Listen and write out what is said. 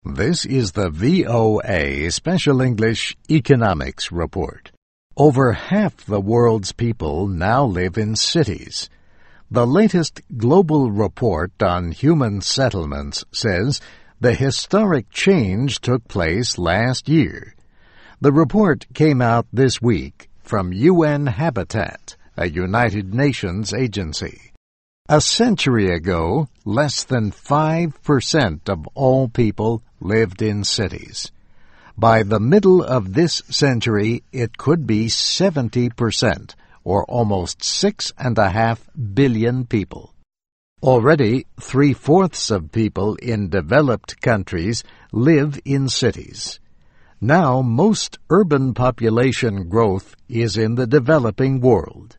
This is the VOA Special English Economics Report. Over half the world's people now live in cities. The latest global report on human settlements says the historic change took place last year. The report came out this week from UN Habitat, a United Nations agency. A century ago, less than 5% of all people lived in cities. By the middle of this century, it could be 70%, or almost 6.5 billion people. Already, 3/4 of people in developed countries live in cities. Now, most urban population growth is in the developing world.